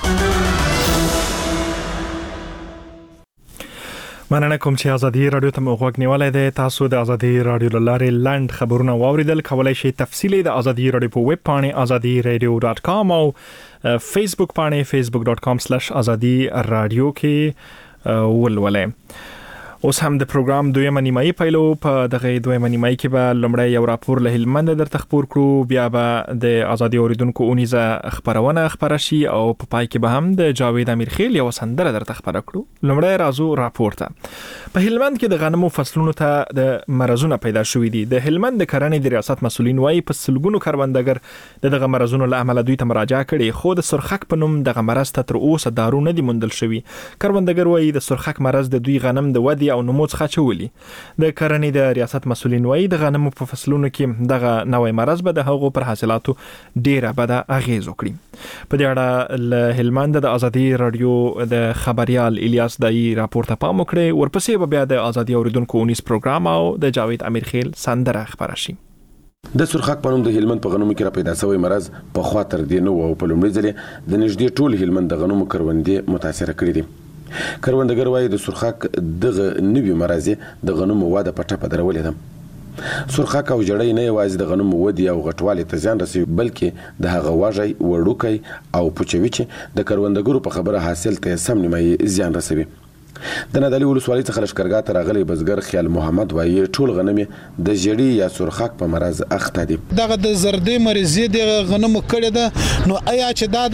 مننه کوم چې ازادي رادیو ته موږ نیولای دی. تاسو د ازادي رادیو لارې لاند خبرونه واوریدل. کولای شئ تفصیلی د ازادي رادیو په ویب پاڼې azadiradio.com او فیسبوک پاڼې facebook.com/azadi radio کې ولولئ. اوس هم د پروګرام دویمه نیمایي پیلو. په دغه دویمه نیمایي کې به لومړی یو راپور له هلمند درته خپور کړو، بیا به د ازادي اوریدونکو اونیزه خبرونه خبره شي او په پای کې به هم د جاوید امیرخیل یو سندره درته خبره کړو. لومړی راځو راپور ته. په هلمند کې د غنمو فصلونو ته د مرزونه پیدا شوې دي. د هلمند د کرنې د ریاست مسولین وایي په سلګونو کروندګر دغه مرزونو له امله دوی ته مراجعه کړې، خو د سرخک په نوم دغه مرز ته تر اوسه دارو نه دي موندل شوي. کروندګر وایي د سرخک مرز د دوی غنم د ودې او نمو څخه چولي. د کرنې د ریاست مسولین وایي د غنمو په فصلونو کې دغه نوې مرز به د هغو پر حاصلاتو ډیره بده اغیز وکړي. په دې اړه له هلمند د ازادي رادیو د خبريال الیاس دای راپور ته پام وکړي. ورپسې به بیا د ازادي اوریدونکو اونیس پروګرام او د جاوید امیرخیل سندره خبره شي. د سرخک په نوم د هلمند په غنمو کې را پیدا شوی مرز په خوا تر دې نو او په لومړي ځل د نږدې ټول هلمند د غنمو کروندې متاثر کړي دي. کروندګر وایي د سرخک دغه نوی مرز د غنمو واده په ټاپه درولې ده. سرخک او جړۍ نه یوازې د غنمو ودی او غټوالي ته ځان رسوي، بلکې د هغه واژې وړوکی او پوچوي چې د کروندګرو په خبره حاصل ته سم نیمه زیان رسوي. د نادعلي ولسوالۍ څخه لښکرګاه ته راغلی بزګر خیال محمد وایي ټول غنم د جړۍ یا سرخک په مرز اخته دي. دغه د زردې مرزي د غنمو کړي ده، نو آیا چې دا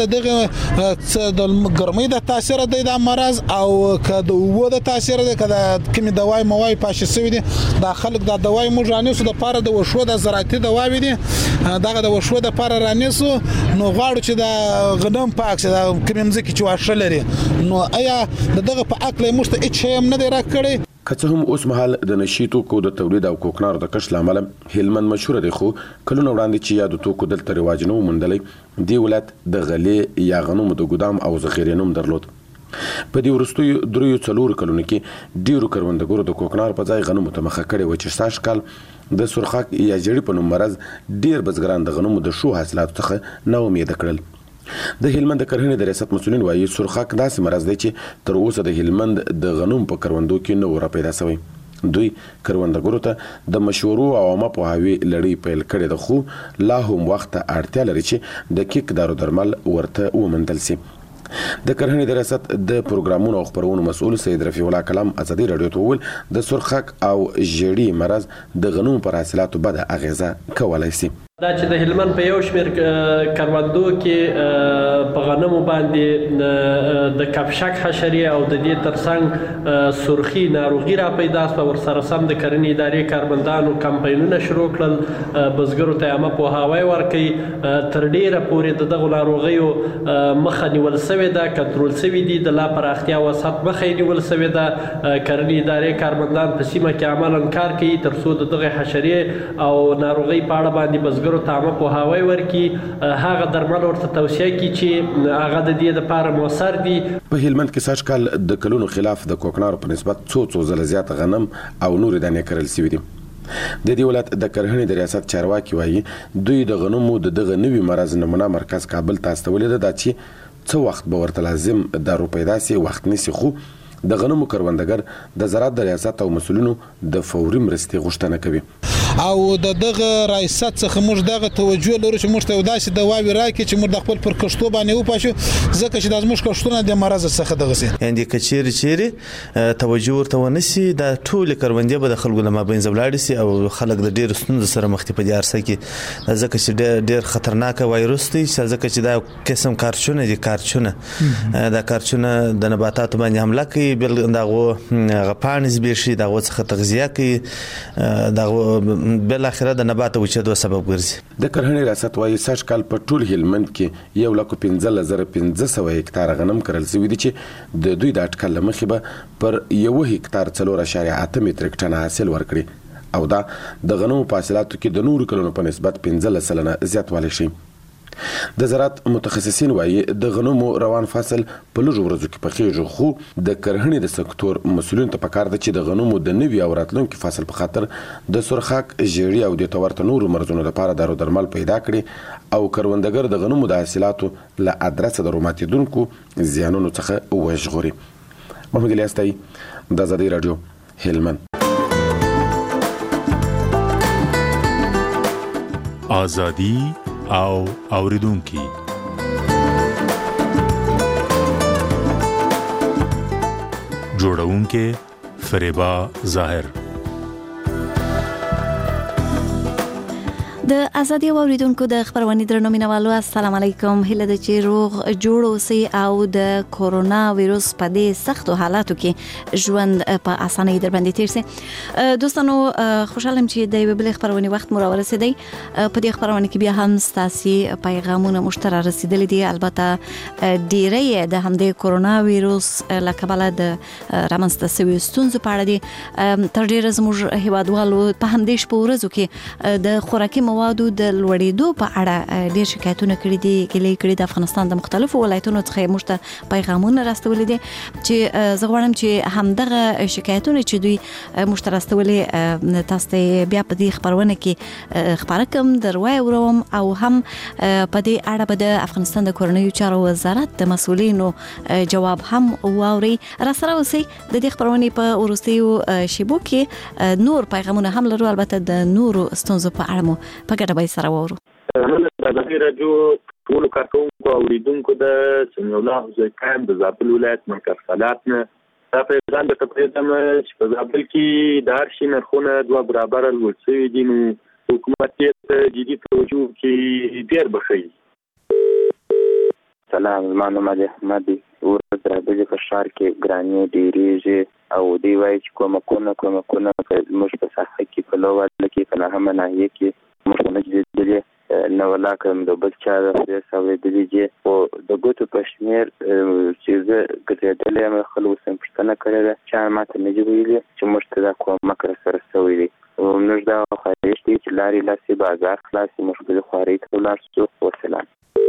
دغه د ګرمۍ د تاثیر دی د مرز او که د اوبو د تاثیر دی، که د کومې دوای موای پاشي سوي دي، دا خلک د دوای موږ رانیسو د پاره د وشو د زراعتي دواوې دي، دغه د وشو د پاره رانیسو، نو غواړو چې د غنم پاک شي، د کومې مځکې چې واښه لري، نو آیا دغه په عقل موږ ته هیڅ شی هم نه دی راکړی. که څه هم اوس مهال د نشي توکو د تولید او کوکنارو د کښت له امله هلمند مشهوره دی، خو کلونه وړاندې چې یادو توکو دلته رواج نه و موندلی، دې ولایت د غلې یا غنمو د ګدام او ذخیرې نوم درلود. په دې وروستیو 3-4 کلونو کې ډیرو کروندګرو د کوکنار په ځای غنمو ته مخه کړې وه چې سږ کال د سرخک یا جړۍ په نوم مرض ډیر بزګران د غنمو د ښو حاصلاتو څخه نا امیده کړل. د هلمند د کرهنې د ریاست مسؤلین وایي سرخک داسې مرض دی چې تر اوسه د هلمند د غنم په کروندو کې نه و پیدا شوی. دوی کروندګرو ته د مشورو او عامه پوهاوي لړۍ پیل کړې ده، خو لا هم وخت اړتیا لري چې د کیک دارو درمل ورته ومندل شي. د کرهنې د ریاست د پروګرامونو او خبرونو مسؤل سید رفیع الله کلام ازادي رادیو ته وویل د سرخک او ژیړي مرض د غنمو پر حاصلاتو بده اغیزه کولای شي. دا چې د هلمند په یو شمېر کروندو کې په غنمو باندې د کپشک حشرې او د دې ترڅنګ سرخي ناروغي را پیدا شوه، ورسره سم د کرنې ادارې کارمندانو کمپاینونه شروع کړل، بزګرو ته عامه پوهاوی ورکوي. تر ډېره پورې د دغو ناروغیو مخه نیول سوې ده، کنټرول سوي دي، د لا پراختیا وسعت مخه یې نیول سوې ده. کرنې ادارې کارمندان په سیمه کې عملاً کار کوي تر څو د دغه حشرې او ناروغۍ په اړه باندې بزګرو ته عامه پوهاوی ورکړي، هغه درمل ورته توصیه کړي چې هغه د دې لپاره مؤثر دي. په هلمند کې سږ کال د کلونو خلاف د کوکنارو په نسبت څو ځله زیات غنم او نور دانې کرل شوي دي. د دې ولایت د کرهنې د ریاست چارواکي وایي دوی د غنمو د دغه نوي مرض نمونه مرکز کابل ته استولې ده چې څه وخت به ورته لازم دارو پیدا شي وخت نیسي، خو د غنمو کروندګر د زراعت د ریاست او مسؤلینو د فوري مرستې غوښتنه کوي. او دغه ریاست څخه موږ دغه توجه لرو چې موږ ته داسې دواوی راکړي چې موږ د خپل پر کښتو باندې وپاشو، ځکه چې د زموږ کښتونه د مرض څخه دغه سي یعنی کچېری توجه ورته ونسی د ټول کروندې به د خلکو لمه بین زولاړي سي او خلک د ډېر ستونزو سره مخ ته په ارسه کې، ځکه چې ډېر خطرناک وایروس دی، ځکه چې دا قسم کارچونه دي، دا کارچونه د نباتاتو باندې حمله کوي، بل دغه غپانز بشي دغه څخه تغذیه کوي، دغه بل اخره د نبات وچېدو سبب ګرځي. د کرهنې ریاست وایي سږ کال په ټول هلمند کې 1,15,500 هکتار غنم کرل شوي دي چې د دوی د اټکل له مخې به پر 1 هکتار 4.8 متریک ټن حاصل ورکړي او دا د غنمو په حاصلاتو کې د نورو کلونو په نسبت 15% زیاتوالی شي. د زراعت متخصصین وایي د غنمو روان فصل په لږو ورځو کې پخېږي، خو د کرهنې د سکتور مسؤلینو ته پکار ده چې د غنمو د نوي او راتلونکي فصل په خاطر د سرخک، ژیړي او د ورته نورو مرضونو لپاره دارو درمل پیدا کړي او کروندګر د غنمو د حاصلاتو له ادرسه د روماتیدونکو زیانونو څخه وژغوري. محمد الیاستای د ازادي رادیو هلمند. ازادي او اوریدونکي جوړونکي فریبا ظاهر. د ازادي اوریدونکو د خبرونې درنو مینوالو السلام علیکم. هله د چې روغ جوړ اوسئ او د کورونا وایروس په دې سختو حالاتو کې ژوند په اسانۍ در باندې تیر سي. دوستانو خوشحالم چې د بل خبرونې وخت مو راورسېدی. په دې خبرونه کې بیا هم ستاسي پیغامونه مشترک رسیدلي دي، البته ډیری د همدې کورونا وایروس له کبله د رامنځته شویو ستونزو په اړه دي. تر ډیره زموږ هیوادوالو په همدې شپو ورځو کې د خوراکي موادو د لوړېدو په اړه ډېر شکایتونه کړي دي، ګیلې کړي د افغانستان د مختلفو ولایتونو څخه موږ ته پیغامونه راستولي دي چې زه غواړم چې همدغه شکایتونه چې دوی موږ ته راستولي تاسو ته بیا په دې خبرونه کې خبره کوم، در واوروم او هم په دې اړه به د افغانستان د کورنیو چارو وزارت د مسؤلینو جواب هم واوري. را سره اوسئ. د دې خبرونې په وروستیو شیبو کې نور پیغامونه هم لرو، البته د نورو ستونزو په اړه مو په ګډه به سره وورو. د ازادي رادیو ټول کارکونکو او اوریدونکو د سمیع الله حسین د زابل ولایت مرکز خلات نه دا پیغام د تقریبا چې په زابل کې د هر شي نرخونه 2 برابر لوړ شوي دي، نو حکومت ته جدي توجه کې ډېر بخښي. سلام، زما نوم علي احمد دی. ورځ راځي په ښار کې ګرانې ډېرېږي او دی وایي چې کومکونه موږ په ساحه کې په لوړ کې په نهمه ناحیه کې موږ نه جدي نه ولا کوم د بل چا د سوي دي او د ګوتو په شمیر چې زه ګرځېدلې یم خلکو سم پښتنه کړې چې ماته نه ویلي چې موږ ته کومک سره سوي دي او موږ دا خواهش دي چې لاري لاسي بازار خلاصي موږ په خواري ته ولاړ شو. وسلام.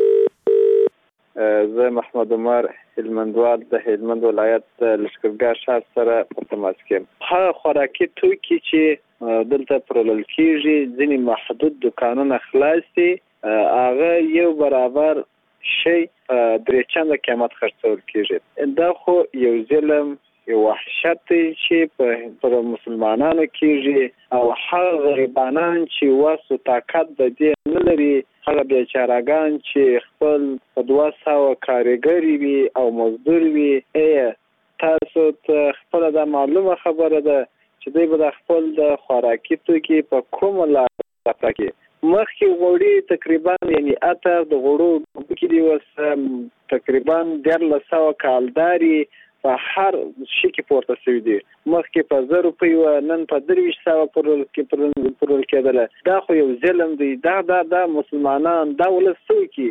زه محمد عمر هلمندوال د هلمند ولایت لشکرګاه ښار سره په تماس کې. هغه خوراکي توکي چې دلته پرولل کېږي ځینې محدود دکانونه خلاص دي، هغه یو برابر شي درې چنده قیمت خرڅول کیږي. دا خو یو ظلم یو وحشت چې په مسلمانانو کېږي او هغه غریبانان چې واسو طاقت د دې نه لري، هغه بیچارهګان چې خپل په 200 کارګري وي او مزدور وي، تاسو ته خپل د معلومه خبره ده چې دوی به د خپل د خوراکي توکي په کومه لار راکړي. مخکې غوړي تقریبا یعنی اتر د غوړو کې دی وس تقریبا 1300 کالداري په هر شي کې پورته شوی دی. مخکې په 1000 روپۍ و، نن په 2300 پرول کېدله. دا خو یو ظلم دی. دا مسلمانان دا ولس څوکي.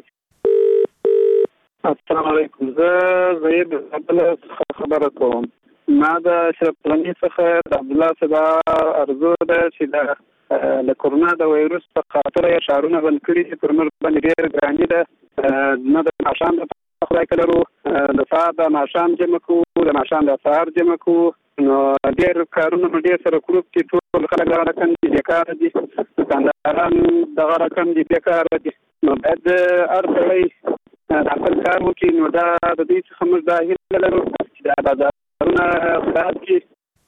السلام علیکم. زه د خبره کوم. ما د اشرف غني څخه د عبد الله صدا ارزو ده چې د کورونا د وایروس په خاطر یې شهرونه بند کړي چې پر موږ باندې ډېر ګراني ده. نه د ماښام د خدای کلرو د سهار د ماښام جمع کوو، د ماښام د سهار جمع کوو، نو ډېر کارونه مو ډېر سره کړو چې ټول خلک دغه رقم دي بیکاره دي، دوکانداران دغه رقم دي بیکاره دي. نو باید هر سړی د خپل کار وکړي. نو دا د دوی څخه موږ دا هیله لرو چې دا بازارونه خلاص کړي.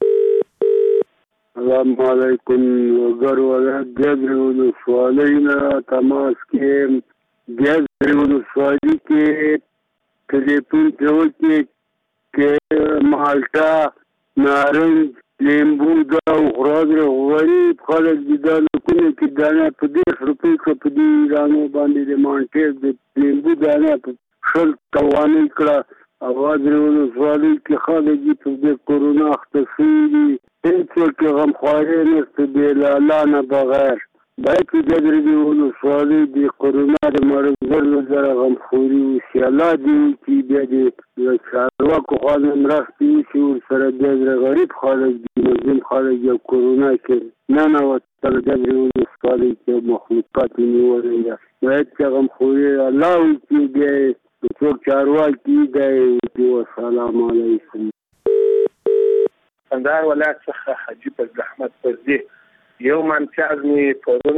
السلام علیکم. ګر ولایت ګیزرې ولسوالۍ نه تماس کې ګیزرې ولسوالۍ کې ټلیفون ته وکړي کې مالټا، نارنج، لیمبو دا غراض غریب خلک دي دا لکونه کې دانه په 10 روپۍ که په دې ایرانو باندې د مانټې د لیمبو دانه په 20 توانۍ کړه. اواز ولسوالۍ کې خلک دي په دې کورونا اخته شوي دي. هیڅوک غمخواري نشته بې له الله نه بغیر. باید چې ګیزرې ولسوالۍ د کورونا د مرض زر غمخوري وشي. الله دې وکړي بیا د چارواکو خوا نه مرستې وشي ورسره. ګیزرې غریب خلک دي، مظلوم خلک دي. کورونا کې ننوتل ګیزرې ولسوالۍ کې مخلوقات یې نیولې ده. باید چې غمخوري الله وکړي بیا یې څوک چارواکي دی وکړي. والسلام علیکم. کندهار ولایت څخه حاجي فضل احمد فضلي. یو من پیاز مې پرون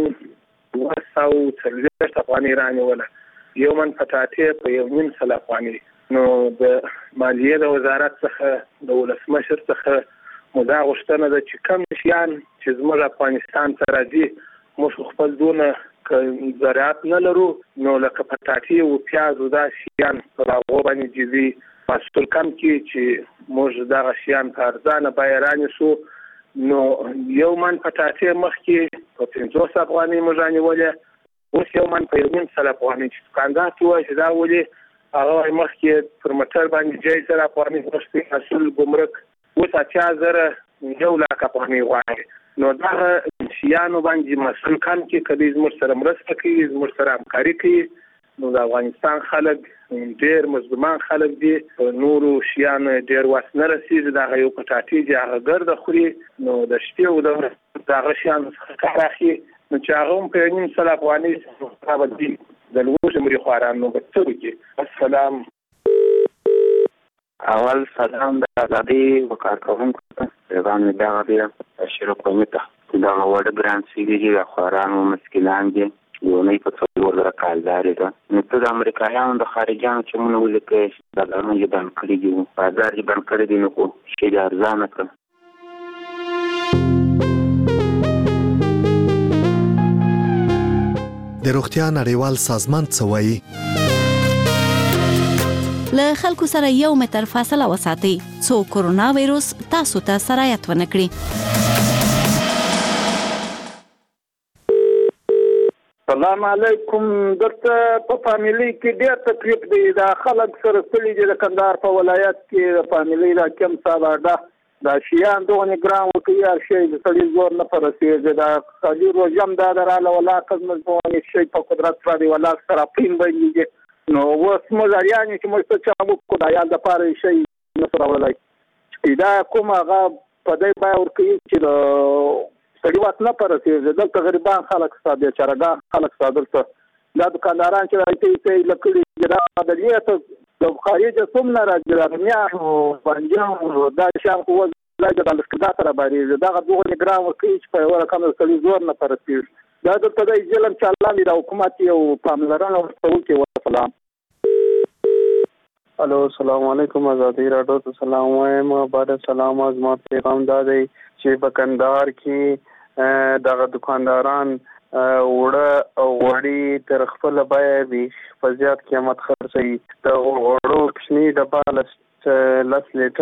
240 افغانۍ رانیوله، یو من پټاټې په 1.5 افغانۍ. نو د مالیې د وزارت څخه د ولسمشر څخه مو دا غوښتنه ده چې کوم شیان چې زموږ افغانستان ته راځي موږ خپل دونه زراعت نه لرو، نو لکه پټاټې او پیاز او دا شیان په هغو باندې جزي مسؤل کم کې چې موږ دغه شیان په ارزانه بیه رانیسو. نو یو من پټاټې مخکې په 50 افغانۍ موږ رانیولې، اوس یو من په 1.5 افغانۍ. چې دوکاندار ته ووایي چې دا ولې هغه مخکې پر موټر باندې 1000 افغانۍ غوښتي، مسؤل ګمرک اوس 80,000 1 لک افغانۍ غواړي. نو دغه شیانو باندې مسؤل کم کې که دوی زموږ سره مرسته کوي، زموږ سره همکاري کوي، نو د افغانستان خلک ډېر مظلومان خلک دي. نورو شیانو ډېر واس نه رسېږي. دغه یو پټاټې چې هغه ګرده خوري، نو د شپې او د ورځې د هغه شیانو څخه کار اخلي، نو چې هغه هم په 1.5 افغانۍ څخه به دي د لوږې مري خواران. نو به څه وکړي؟ السلام. اول سلام د ازادي وکارکوونکو ته. پیغام مې دغه دی شروع قومي ته چې دغه وړه ګران سوي دي، د خواران و مسکینان دي. یونۍ په 4 کالدارې ده. نو ته د امریکایانو د خارجیانو چې مونږ ولیکئ بازارونه یې بند کړي دي، بازار یې بند کړی دی، نو خو شی یې ارزانه کړه. د روغتیا نړیوال سازمان څه وایي؟ له خلکو سره 1 متر فاصله وساتئ څو کورونا وایروس تاسو ته سرایت ونه کړي. سلام علیکم. درته په فامیلي کې ډېر تکلیف دی. دا خلک سره ستړي دي. د کندهار په ولایت کې د فامیلي دا کم ساده دا شیان دغه ګرام وکړي، هر شی د سړي زور نه پرسېږي. دا خالي روژم دا دراله ولا قزمزونه شي په قدرت باندې ولا سره پین باندې. نو اوس موږ اړیانې چې موږ څه چا وکړو د عیال دپاره شی نه سره وړلی. دا کوم هغه په دی بیه ورکوي چې سړي واک نه پرسېږي. دلته غریبان خلک ستا بیچارهګان خلک ستا دلته دا دوکانداران چې راځي ته لکړي دا عدلیه ته د خارجه څوم نه راځي. دا میاڼو بانجانو دا شیان خو لږ د لښکرګاه سره بارېږي. دغه 2 ګرام ورکوي چې په یوه رقم د سړي زور نه پرسېږي. دا دلته دی ظلم چې الله دې د حکومت یو پاملرنه ورته وکړي. والسلام. الو السلام علیکم آزادی راډیو ته سلام وایم. بعد سلام از ما پیغام دادی چې په کندهار کې دغه دکانداران وړه او وړي تر خپل بیه په زیات قیمت خرڅوي. د وړو کوچني ډبه 10 لیټر